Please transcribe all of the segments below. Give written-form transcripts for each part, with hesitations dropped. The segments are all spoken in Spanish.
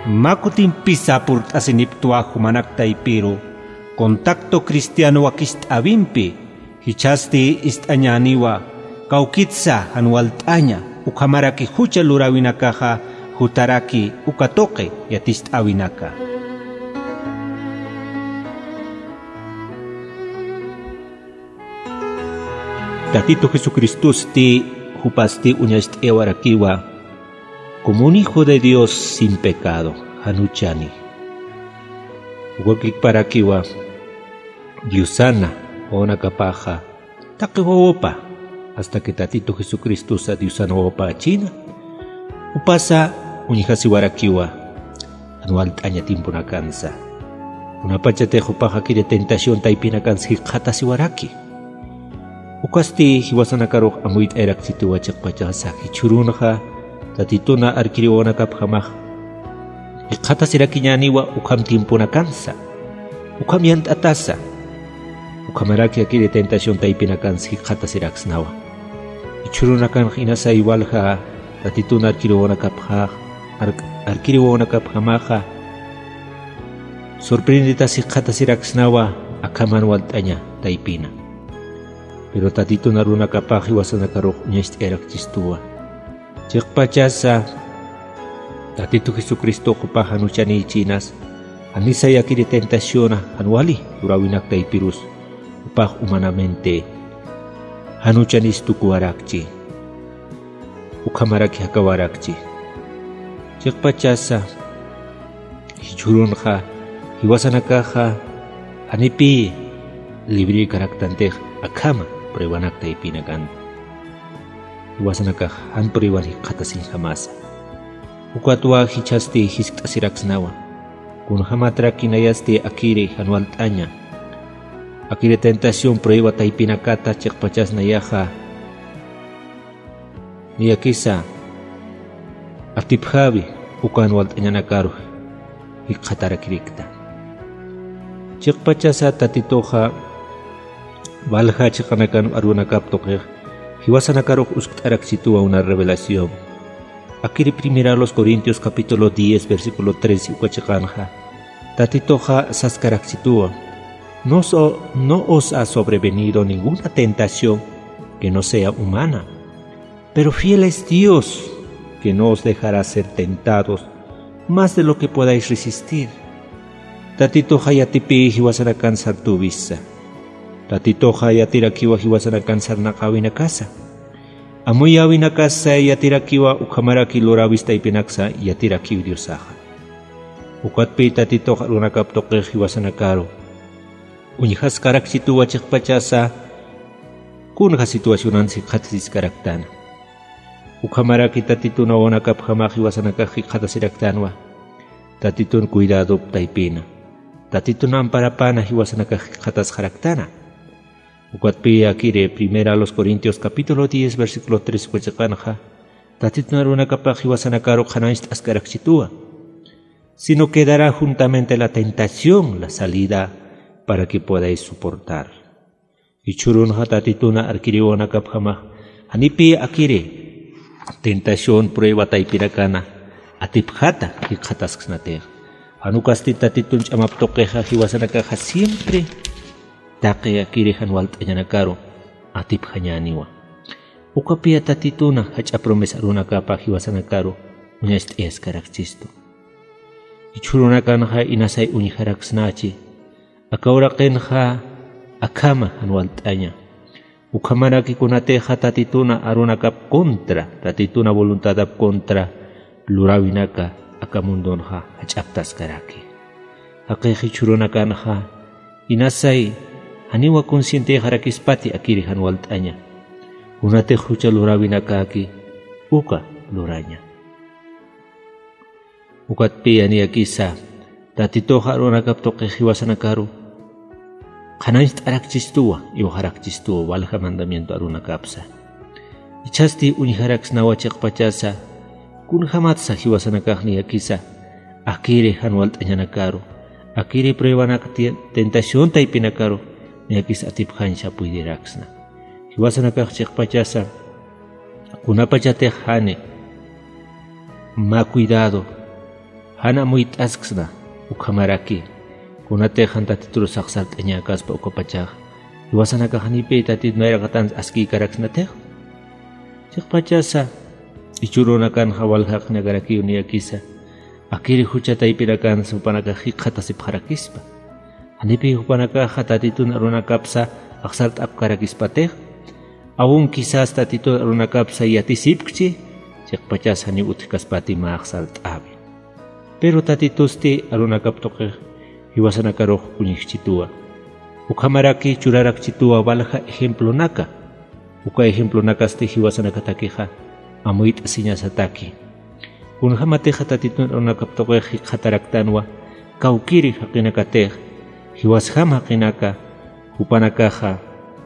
makutin pisa purt'asiniptua humanaktaipiro contacto cristiano wakist abimpi hichasti ist'añaniwa kaukitsa hanwalt'aña ukamaraki hucha lurawinakaja hutaraki ukatoke yatist awinaka. Tatito Jesucristus ti hupasti uñast ewarakiwa como un hijo de Dios sin pecado, hanuchani. Wakik parakiwa Diosana ona kapaja takiwaopa hasta que Tatito Jesucristus a Diosana opa China. Upasa uñihasiwarakiwa anual taña tiempo na cansa. Una pachatejo paja que de tentación taipina kansi hatasiwaraki. Ukasti hiwasanakaroh amuit erak situ wachak pachasaki churunha tatituna arkiriwana kaphamah. Ikata sirakiñaniwa ukam tiempo na kansa. Ukam yant atasa. Ukamaraki aquí de tentación taipina kansi ikata siraksnawa. Ichurunakan hinasa igualha tatituna arkiriwana kaphamaha. Sorprendita si ikata siraksnawa akaman waltaña taipina. Pero tatito naruna kapag hiwasanakaroh uñast erak chistua. Chikpachasa Tatito Jesucristo kupah hanuchani chinas anisa yaki de tentaciona anuali durawinak taipirus upah humanamente hanuchanis tukuarakchi ukamaraki hakawarakchi. Chikpachasa hichurunha hiwasanakaja anipi libri karaktantej akama prewanak taipinakan. Iwasanaka han priwan hikatasin jamasa. Ukatwa hichasti hisktasiraksnawa. Kun hamatra kinayasti akire hanwaltaña. Akire tentación prueba taipinakata chikpachas nayaja. Niyakisa atipjavi ukanwaltaña nakaru hikatarakirikta. Chikpachasa tatitoja Valja chikanakan aruna kaptoke hiwasanakaroh usktarak sitúa una revelación. Aquí de primera los Corintios capítulo 10 versículo 13 ukachikanja. Tatitoja saskarak sitúa. No os ha sobrevenido ninguna tentación que no sea humana, pero fiel es Dios que no os dejará ser tentados más de lo que podáis resistir. Tatitoja yatipi hiwasanakan sartubisa. Tatitoja yatirakiwa hiwasanakan sarnakawina casa. Amuyawina casa yatirakiwa ukamaraki lorawista ipinaksa yatirakiw Diosaja. Ukatpi tatitoja runakaptoke hiwasanakaro. Uñihaskarak situa chikpachasa kunha situacionan sikhatisiskaraktana. Ukamaraki tatituna onakapjama hiwasanakaji khatasiraktanwa. Tatitun cuidado taipina. Tatitun amparapana hiwasanakaji khatasjaraktana. Ukatpi akire primera a los Corintios capítulo 10 versículo 3 kuchakanja tatitnaruna kapaj hiwasanakaro khanaist askarak situa, sino que dará juntamente la tentación la salida para que podáis soportar. Ichurunha tatituna arkiriwana kapjama anipi akire tentación prueba taipirakana atipjata hikhatasksnate anukasti tatitun chamaptokeja hiwasanakaja siempre Take akire hanwaltañanakaro atip hañaniwa. Ukapia tatituna hacha promesa runakapa hiwasanakaro uñast eskarakchisto. Ichurunakanha inasay uñiharaksnachi. Akaurakenha akama hanwaltaña. Ukamaraki kunateja tatituna arunakap kontra. Tatituna voluntadap kontra lurawinaka akamundonha hachaptaskaraki. Akeji churunakanha inasay Aniwa consciente harakispati akiri hanwaltaña. Unate hucha lurawinaka aki uka luraña. Ukatpi aniakisa tatitoja arunakaptoke hiwasanakaru. Kanaist arakchistua iwa harakchistua walha mandamiento arunakapsa. Ichasti uñiharaksnawa chikpachasa kun hamatsa hiwasanakajni akisa akiri hanwaltañanakaru. Akiri pruebanak tentación taipinakaru. Niakis atiphansha puidiraksna. Hiwasanakaj chikpachasa kunapachatejane ma cuidado hana muy tasksna ukamaraki kunatejan tatituru saksalt eñakaspa ukapachaj iwasanaka hanipe tatit nairaqatan aski karaksnatej chiqpachasa ichurunakan hawalhaq nagaraki uniakisa akiri huchata ipirakan supanaka hiqhata sipharakispa hanipi hupanaka hatatitun arunakapsa aksalt apkarakispatej aún quizás tatitun arunakapsa yatisipkchi chiqpachas hani utkaspati ma aksalt abi pero tatitusti arunakaptoqej hiwasanakaroq kuñiqchitua ukamaraki churarakchitua valja ejemplo naka uka ejemplo nakaste hiwasanakatakiqa amuit asiñasataki kunhamateja tatitun arunakaptoqej hiqhataraktanwa kawkiri haqinakatej hiwasham haqinaka hupanakaja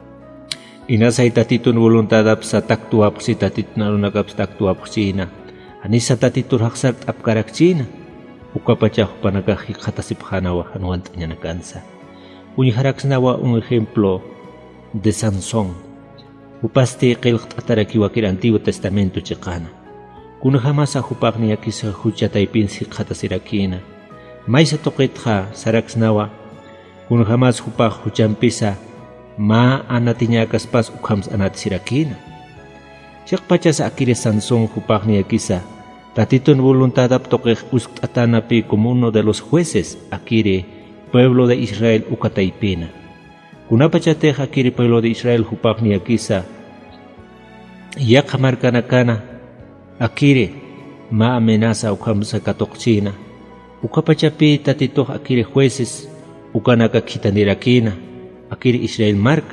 inasay tatitun voluntadapsa taktuapsi tatitun arunakaps taktuapsina anisa tatitur haqsart apkarakchina ukapachaj hupanaka hiqhatasipjanawa hanuantañanakansa uñijaraksnawa un ejemplo de Sansón upasti qillqt'atarakiwakir Antiguo Testamento chiqana kunhamasa hupaqni yakisa huchataypin hiqhatasirakina maysa toqitqa saraksnawa kunhamas hupaq huchampisa ma anatiñakaspas ukhams anatisirakina chiqpachas akiri Sansón hupaqni yakisa tatitun voluntadap toqej usqt'atanapi como uno de los jueces akiri pueblo de Israel ukataypina kunapachatej akiri pueblo de Israel hupaqni yakisa yaqa markanakana akiri ma amenaza ukhamsa katoqchina ukapachapi tatituj akiri jueces ukanaka qhitandirakina akiri Israel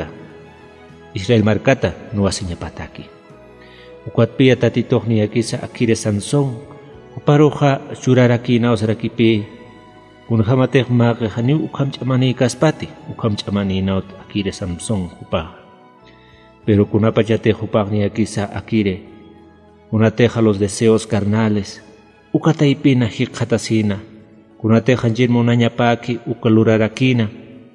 markata nuwasiñapataki ukatpiya tatituqni yakisa akiri Sansón uparuja churarakina osrakipi kunhamatej maqe hani ukhamch'amani kaspati ukhamch'amaninaut akiri Sansón upaj pero kunapachatej upajni yakisa akiri kunateja los deseos carnales ukataypina hiqhatasina kunateja nchirmunañapaki ukalurarakina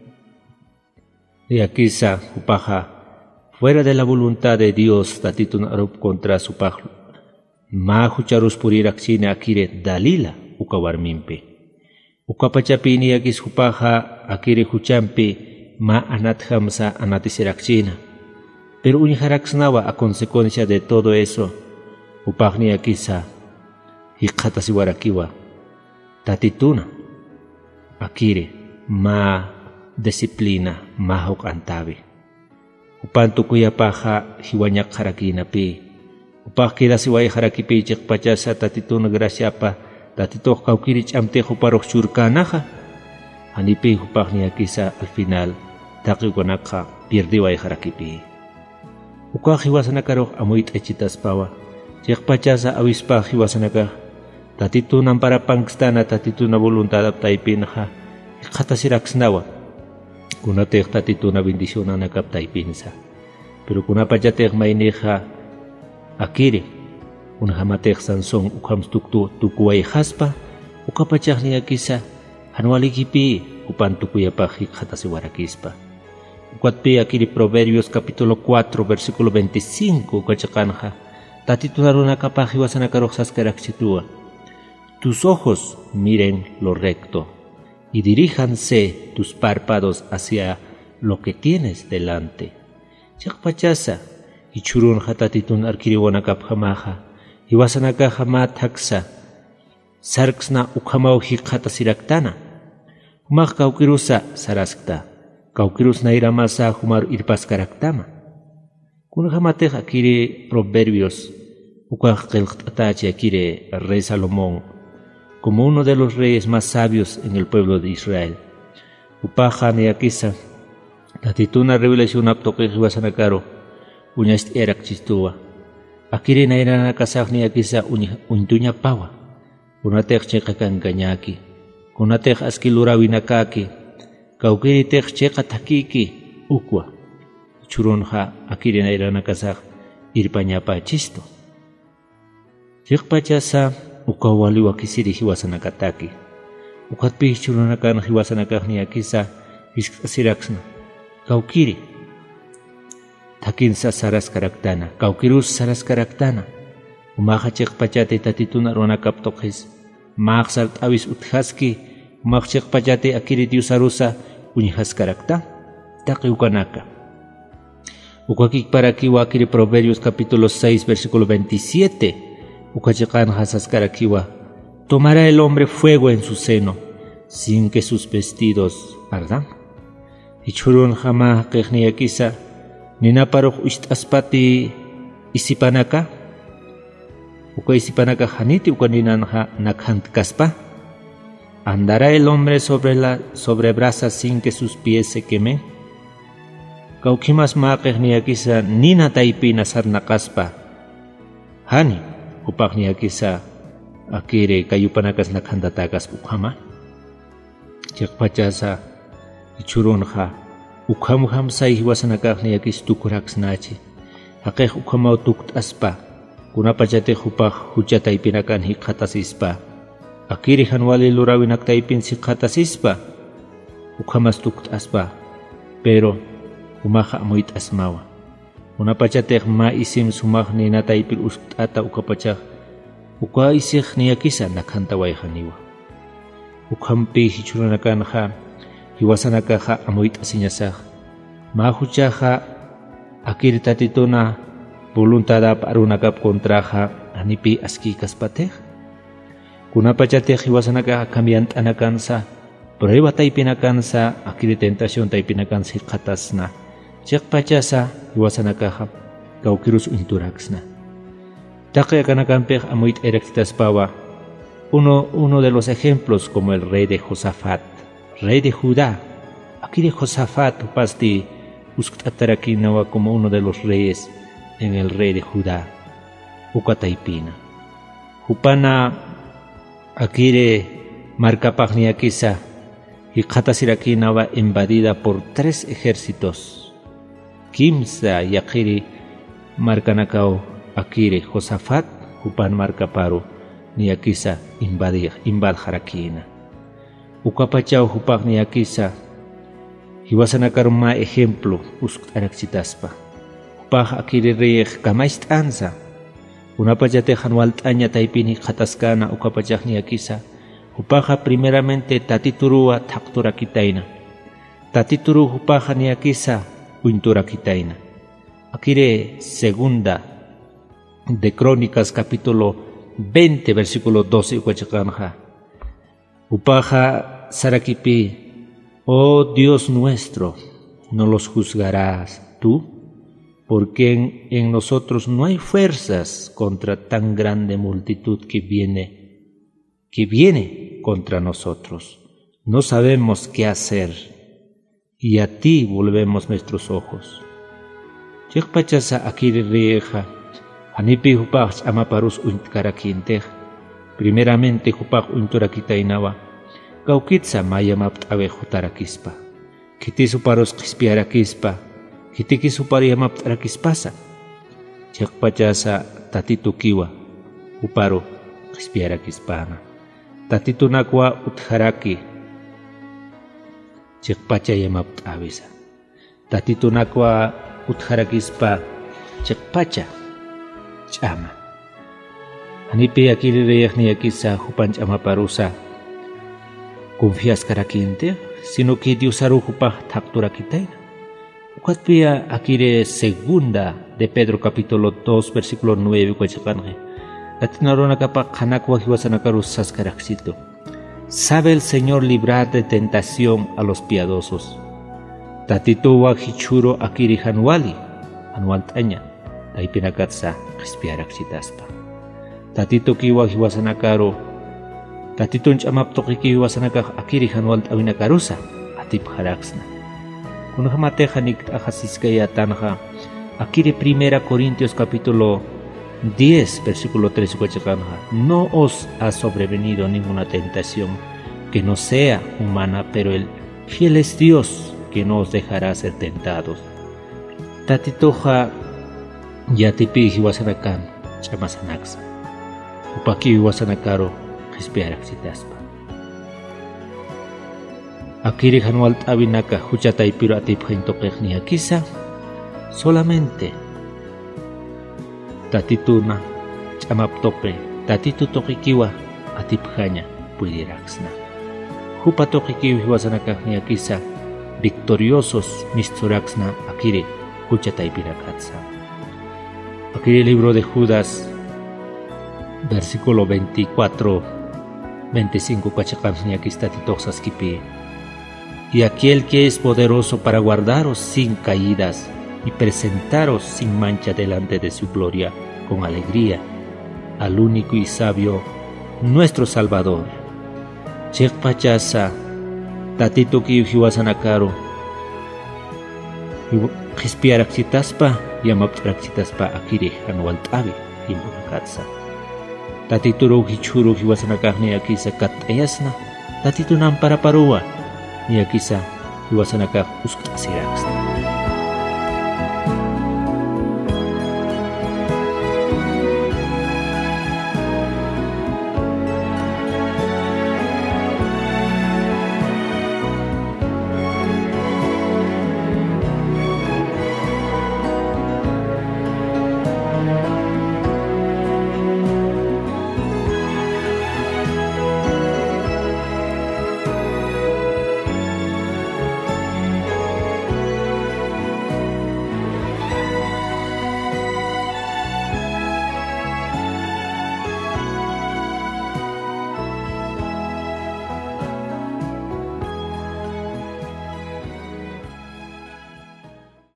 yakisa upaja fuera de la voluntad de Dios tatitun arup contra su pajlo ma hucharuspurirakchina akire Dalila ukawarmimpi ukapachapini yakis hupaja akire huchampi ma anathamsa anatisirakchina pero uñijaraksnawa a consecuencia de todo eso upajni yakisa hiqhatasiwarakiwa tatituna akire ma disciplina ma huq'antabi upan tukuyapaja hiwañaq harakinapi upaj kidasiway harakipi chiqpachasa tatituna graciapa tatituj kawkiri ch'amtej uparuq churkanaja hanipi upajni yakisa al final taqiwanaqa pierdiway harakipi ukaj hiwasanakaruq amuy t'echitaspawa chiqpachasa awispaj hiwasanakaj tatitunan parapankstana tatituna voluntadap taypinaja hiqhatasiraksnawa kunatej tatituna bendicionanakap taypinsa pero kunapachatej mayneja akiri kunahamatej Sansón ukhams tukuway haspa ukapachajni yakisa hanwalikipi upan tukuyapaj hiqhatasiwarakispa ukatpi akiri Proverbios capítulo 4 versículo 25 ukachaqanja tatituna runakapaj hiwasanakaruq saskarakchitua tus ojos miren lo recto y diríjanse tus párpados hacia lo que tienes delante. Chiqpachasa ichurun hatatitun arkiriwanakapjamaja hiwasanaka hama taksa sarksna ukhamau hiqhatasiraktana humaq kawkirusa saraskta kawkirusna iramasa humar irpaskaraktama kunhamatej akiri Proverbios ukaj qillqt'atachi akiri rey Salomón como uno de los reyes más sabios en el pueblo de Israel. Upaja yakisa tatituna revelación aptoqej hiwasanakaro uñast erak chistuwa akiri nairana kasaqni yakisa uñtuña pawa kunatej cheqakan kañaki kunatej askilurawinakaki kawkiri tej cheqa takiki ukwa churunja akiri nairana kasaq irpañapa chisto chiqpachasa ukawaliwa kisiri hiwasanakataki ukatpi churunakan hiwasanakaqni yakisa hisk'asiraksna kawkiri takinsa saraskaraktana kawkirus saraskaraktana umaqa chiqpachati tatituna runakaptoqis maqsal t'awis uthaski maqchiq pachati akiri diusarusa uñihaskarakta taqi ukanaka ukakik para kiwa akiri Proverbios capítulo 6 versículo 27 ukachiqan hasaskarakiwa tomará el hombre fuego en su seno sin que sus vestidos ardan ichurun jama qeqniyakisa ninaparuq ishtaspati isipanaka uka isipanaka haniti uka ninanja nakhantkaspa andará el hombre sobre brasas sin que sus pies se quemen kaukimas maqeqniyakisa nina taypina sarnaqaspa hani upaqniyakisa akire kayupanakas nakhandatakas ukhama chiqpachasa ichurunja ukhamham say hiwasanakaqniyakis tukuraksnachi haqeq ukhamaw tukt'aspa kunapachate hupaq huchataypinakan hiqhatasispa akiri hanwali lurawinaktaypin siqhatasispa ukhamas tukt'aspa pero umaqa amuyt'asmawa kunapachatej ma isim sumaq ninataypil usqt'ata ukapachaq uka isiq niyakisa nakhantawayjaniwa ukhampi hichuranakanqa hiwasanakaqa amuyt'asiñasaq ma huchaqa akiri tatituna voluntadap arunakap kontraja anipi askikaspatej kunapachatej hiwasanakaqa kambiant'anakansa prueba taypinakansa akiri tentación taypinakansa hiqhatasna chiqpachasa hiwasanakaqa kawkirus unturaksna taqi akanakanpej amuyt erektitaspawa uno de los ejemplos como el rey de Josafat rey de Judá akiri Josafat upasti usqt'atarakinawa como uno de los reyes en el rey de Judá ukataypina hupana akire markapaqniyakisa hiqhatasirakinaba invadida por 3 ejércitos kimsa yaqiri markanakaw akire Josafat hupan markaparu niyakisa invadjarakina ukapachaw hupaq niyakisa hiwasanakaru ejemplo usqt'araksitaspa hupaq akiri reyej kamayst'ansa kunapachatej hanwalt'aña taypin hiqhataskana ukapachaq niyakisa hupaqa primeramente tatituruwa thaqturakitayna tatituru hupaqa niyakisa uinturakitayna akire segunda de Crónicas capítulo 20 versículo 12 ukachiqanja upaqa sarakipi oh Dios nuestro no los juzgarás tú porque en nosotros no hay fuerzas contra tan grande multitud que viene contra nosotros. No sabemos qué hacer y a ti volvemos nuestros ojos. Chiqpachasa akiri rieja, anipi hupaq amaparus uintkarakintej, primeramente hupaq uinturakitainawa, kaukitsa mayamapt'awe hutarakispa, kitisuparus qispiarakispa, kitikisupariamapt'arakispasa, chiqpachasa tatitukiwa, uparu qispiarakispana. Tatitunakwa utharaki chiqpacha yamapt'awisa tatitunakwa utharakispa chiqpacha ch'ama anipi akiri reyaqniyakisa hupan ch'amaparusa confiaskarakinte sino que Diosaru hupaq thaqturakitayna ukatpiya akire segunda de Pedro capítulo 2 versículo 9 kuachiqanqi sabe el Señor librar de tentación a los piadosos. Tatituwa hichuro akiri hanwali, hanwaltaña, taipinakatsa qispiaraksitaspa. Tatito kiwa hiwasanakaro, tatitun chamaptoqiki hiwasanakaq akiri hanwalt'awinakarusa, atip haraksna. Kunajamateja nikt'ajasiskayatanja, akiri 1 Corintios capítulo 10, versículo 3, no os ha sobrevenido ninguna tentación que no sea humana, pero el fiel es Dios que no os dejará ser tentados. Tatitoja yatipi hiwasanakan chamasanaksa. Upaki hiwasanakaro qispiaraksitaspa. Akiri hanwalt abinaka huchataypiru atipjaintoqeqniyakisa solamente tatituna chamaptope tatitu toqikiwa atipjaña puidiraxna. Jupatoqiki hiwasanakaqni akisa victoriosos misturaxna akiri kuchataypirakatsa. Akiri libro de Judas versículo 24-25 kachaqamni akista titoqsaskipi. Y aquel que es poderoso para guardaros sin caídas y presentaros sin mancha delante de su gloria con alegría al único y sabio nuestro Salvador. Chekpachasa tatito ki hiwasanakaro hispiaraxitaspa yamaptraxitaspa akiri anualtavi himunakatsa. Tatituro hichuru hiwasanakaqni akisa katayasna tatito namparaparua ni akisa hiwasanakaq uskasiraxna.